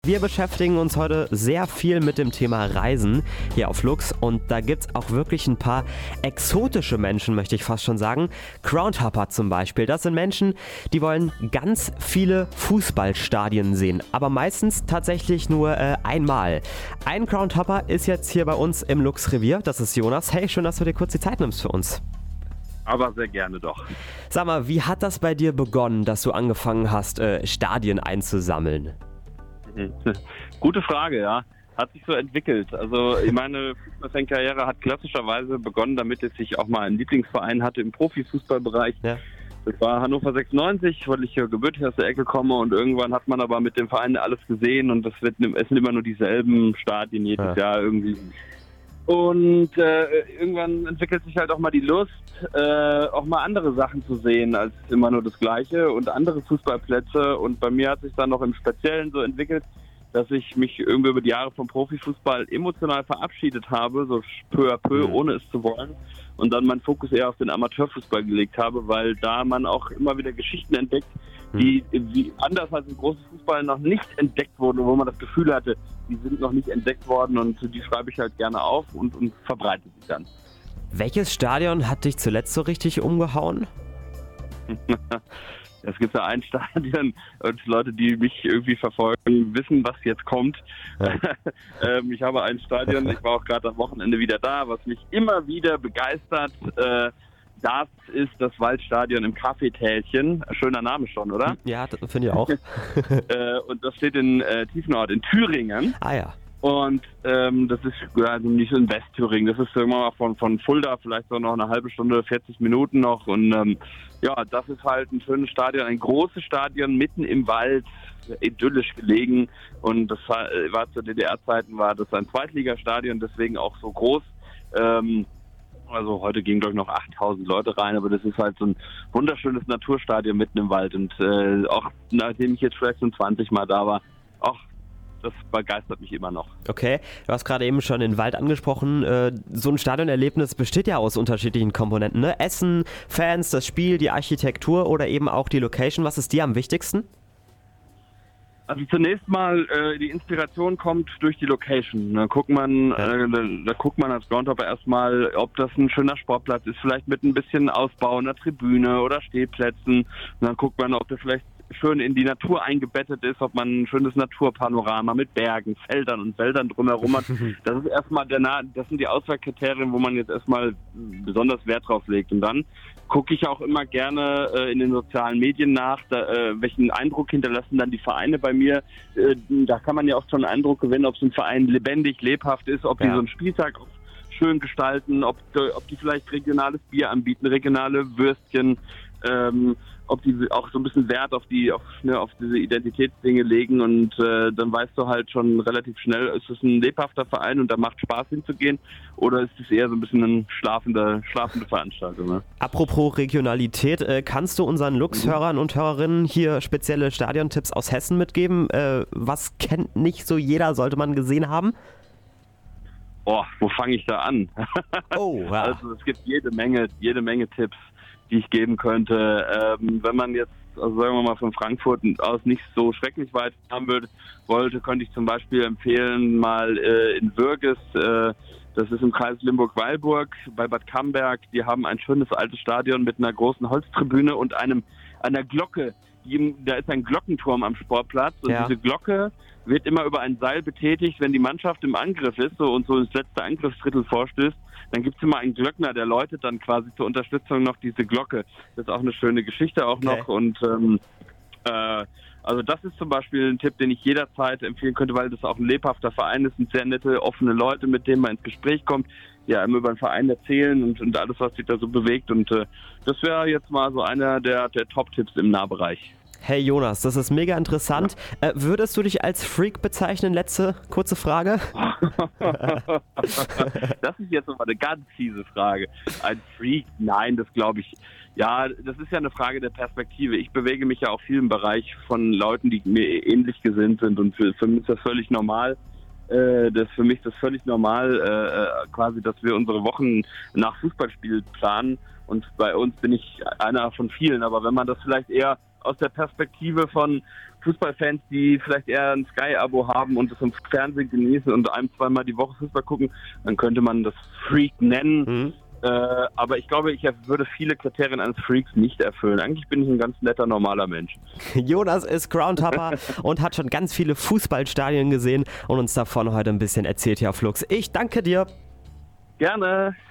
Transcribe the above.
Wir beschäftigen uns heute sehr viel mit dem Thema Reisen hier auf Lux und da gibt es auch wirklich ein paar exotische Menschen, möchte ich fast schon sagen. Groundhopper zum Beispiel, das sind Menschen, die wollen ganz viele Fußballstadien sehen, aber meistens tatsächlich nur einmal. Ein Groundhopper ist jetzt hier bei uns im Lux-Revier, das ist Jonas. Hey, schön, dass du dir kurz die Zeit nimmst für uns. Aber sehr gerne doch. Sag mal, wie hat das bei dir begonnen, dass du angefangen hast, Stadien einzusammeln? Gute Frage, ja. Hat sich so entwickelt. Also meine Fußballfankarriere hat klassischerweise begonnen, damit ich auch mal einen Lieblingsverein hatte im Profifußballbereich. Ja. Das war Hannover 96, weil ich hier gebürtig aus der Ecke komme und irgendwann hat man aber mit dem Verein alles gesehen und es sind immer nur dieselben Stadien jedes Jahr irgendwie. Und irgendwann entwickelt sich halt auch mal die Lust, auch mal andere Sachen zu sehen als immer nur das Gleiche und andere Fußballplätze. Und bei mir hat sich dann noch im Speziellen so entwickelt, dass ich mich irgendwie über die Jahre vom Profifußball emotional verabschiedet habe, so peu à peu, ohne es zu wollen. Und dann meinen Fokus eher auf den Amateurfußball gelegt habe, weil da man auch immer wieder Geschichten entdeckt, die anders als im großen Fußball noch nicht entdeckt wurden, wo man das Gefühl hatte, die sind noch nicht entdeckt worden und die schreibe ich halt gerne auf und verbreite sie dann. Welches Stadion hat dich zuletzt so richtig umgehauen? Es gibt ja ein Stadion und Leute, die mich irgendwie verfolgen, wissen, was jetzt kommt. Ja. Ich habe ein Stadion, ich war auch gerade am Wochenende wieder da, was mich immer wieder begeistert. Das ist das Waldstadion im Kaffeetälchen. Schöner Name schon, oder? Ja, das finde ich auch. Und das steht in Tiefenort in Thüringen. Ah ja. Und das ist also nicht in Westthüringen. Das ist irgendwann mal von Fulda, vielleicht so noch eine halbe Stunde, 40 Minuten noch. Und ja, das ist halt ein schönes Stadion, ein großes Stadion mitten im Wald, idyllisch gelegen. Und das war zu DDR-Zeiten war das ein Zweitligastadion, deswegen auch so groß. Also heute gehen, glaube ich, noch 8000 Leute rein, aber das ist halt so ein wunderschönes Naturstadion mitten im Wald. Und auch nachdem ich jetzt vielleicht schon 20 Mal da war, das begeistert mich immer noch. Okay, du hast gerade eben schon den Wald angesprochen. So ein Stadionerlebnis besteht ja aus unterschiedlichen Komponenten, ne? Essen, Fans, das Spiel, die Architektur oder eben auch die Location. Was ist dir am wichtigsten? Also zunächst mal, die Inspiration kommt durch die Location. Da guckt man als Groundhopper erstmal, ob das ein schöner Sportplatz ist, vielleicht mit ein bisschen Ausbau einer Tribüne oder Stehplätzen. Und dann guckt man, ob der vielleicht schön in die Natur eingebettet ist, ob man ein schönes Naturpanorama mit Bergen, Feldern und Wäldern drumherum hat. Das ist erstmal das sind die Auswahlkriterien, wo man jetzt erstmal besonders Wert drauf legt. Und dann gucke ich auch immer gerne in den sozialen Medien nach, welchen Eindruck hinterlassen dann die Vereine bei mir. Da kann man ja auch schon einen Eindruck gewinnen, ob so ein Verein lebendig, lebhaft ist, ob die so einen Spieltag schön gestalten, ob die vielleicht regionales Bier anbieten, regionale Würstchen, ob die auch so ein bisschen Wert auf diese Identitätsdinge legen und dann weißt du halt schon relativ schnell, ist es ein lebhafter Verein und da macht Spaß hinzugehen oder ist es eher so ein bisschen eine schlafende Veranstaltung. Ne? Apropos Regionalität, kannst du unseren Lux-Hörern und Hörerinnen hier spezielle Stadiontipps aus Hessen mitgeben? Was kennt nicht so jeder, sollte man gesehen haben? Wo fange ich da an? Oh, ja. Also es gibt jede Menge Tipps, die ich geben könnte. Wenn man jetzt, also sagen wir mal von Frankfurt aus nicht so schrecklich weit haben wollte, könnte ich zum Beispiel empfehlen, mal in Würges, das ist im Kreis Limburg-Weilburg bei Bad Camberg, die haben ein schönes altes Stadion mit einer großen Holztribüne und einer Glocke. Da ist ein Glockenturm am Sportplatz und diese Glocke wird immer über ein Seil betätigt, wenn die Mannschaft im Angriff ist und so ins letzte Angriffsdrittel vorstößt. Dann gibt es immer einen Glöckner, der läutet dann quasi zur Unterstützung noch diese Glocke. Das ist auch eine schöne Geschichte auch noch. Und also das ist zum Beispiel ein Tipp, den ich jederzeit empfehlen könnte, weil das auch ein lebhafter Verein ist, sind sehr nette, offene Leute, mit denen man ins Gespräch kommt, die einem über den Verein erzählen und alles, was sich da so bewegt. Und das wäre jetzt mal so einer der Top-Tipps im Nahbereich. Hey Jonas, das ist mega interessant. Würdest du dich als Freak bezeichnen? Letzte kurze Frage. Das ist jetzt nochmal eine ganz fiese Frage. Ein Freak? Nein, das glaube ich. Ja, das ist ja eine Frage der Perspektive. Ich bewege mich ja auch viel im Bereich von Leuten, die mir ähnlich gesinnt sind und für mich ist das völlig normal. Für mich ist das völlig normal, quasi, dass wir unsere Wochen nach Fußballspiel planen und bei uns bin ich einer von vielen. Aber wenn man das vielleicht eher aus der Perspektive von Fußballfans, die vielleicht eher ein Sky-Abo haben und das im Fernsehen genießen und zweimal die Woche Fußball gucken, dann könnte man das Freak nennen. Aber ich glaube, ich würde viele Kriterien eines Freaks nicht erfüllen. Eigentlich bin ich ein ganz netter, normaler Mensch. Jonas ist Groundhopper und hat schon ganz viele Fußballstadien gesehen und uns davon heute ein bisschen erzählt hier auf Flux. Ich danke dir. Gerne.